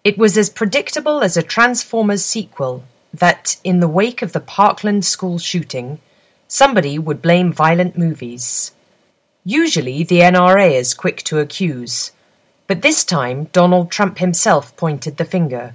It was as predictable as a Transformers sequel that, in the wake of the Parkland school shooting, somebody would blame violent movies. Usually the NRA is quick to accuse, but this time Donald Trump himself pointed the finger.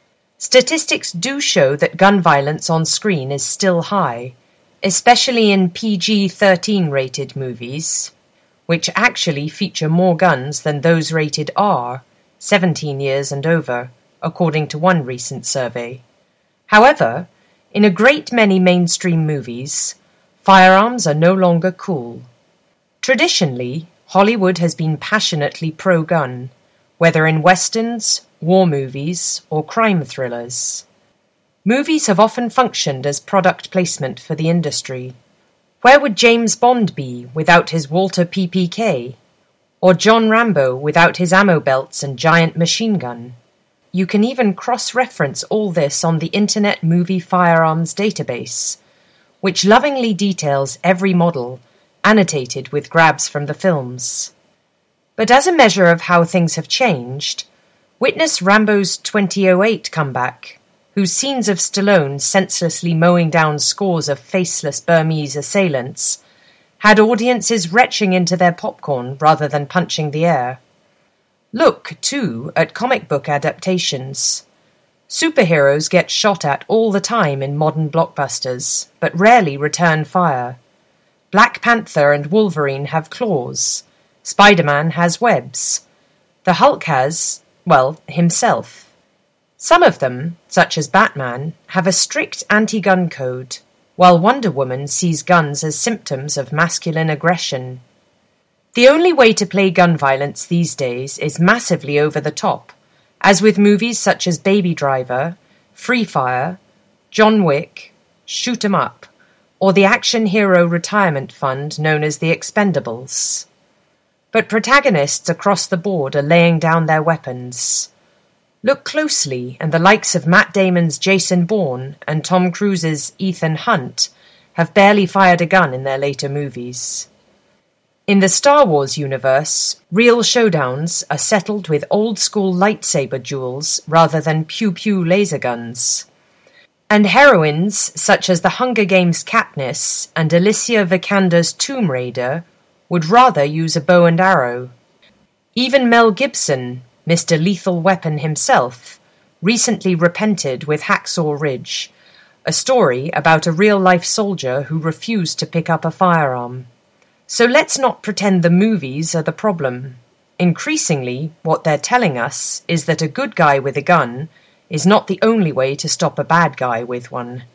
Statistics do show that gun violence on screen is still high, especially in PG-13 rated movies, which actually feature more guns than those rated R, 17 years and over, according to one recent survey. However, in a great many mainstream movies, firearms are no longer cool. Traditionally, Hollywood has been passionately pro-gun, whether in westerns, war movies, or crime thrillers. Movies have often functioned as product placement for the industry. Where would James Bond be without his Walther PPK? Or John Rambo without his ammo belts and giant machine gun? You can even cross-reference all this on the Internet Movie Firearms Database, which lovingly details every model, annotated with grabs from the films. But as a measure of how things have changed, witness Rambo's 2008 comeback, whose scenes of Stallone senselessly mowing down scores of faceless Burmese assailants had audiences retching into their popcorn rather than punching the air. Look, too, at comic book adaptations. Superheroes get shot at all the time in modern blockbusters, but rarely return fire. Black Panther and Wolverine have claws. Spider-Man has webs. The Hulk has, well, himself. Some of them, such as Batman, have a strict anti-gun code, while Wonder Woman sees guns as symptoms of masculine aggression. The only way to play gun violence these days is massively over the top, as with movies such as Baby Driver, Free Fire, John Wick, Shoot 'em Up, or the action hero retirement fund known as the Expendables. But protagonists across the board are laying down their weapons. Look closely, and the likes of Matt Damon's Jason Bourne and Tom Cruise's Ethan Hunt have barely fired a gun in their later movies. In the Star Wars universe, real showdowns are settled with old-school lightsaber duels rather than pew-pew laser guns. And heroines such as the Hunger Games' Katniss and Alicia Vikander's Tomb Raider would rather use a bow and arrow. Even Mel Gibson, Mr. Lethal Weapon himself, recently repented with Hacksaw Ridge, a story about a real-life soldier who refused to pick up a firearm. So let's not pretend the movies are the problem. Increasingly, what they're telling us is that a good guy with a gun is not the only way to stop a bad guy with one.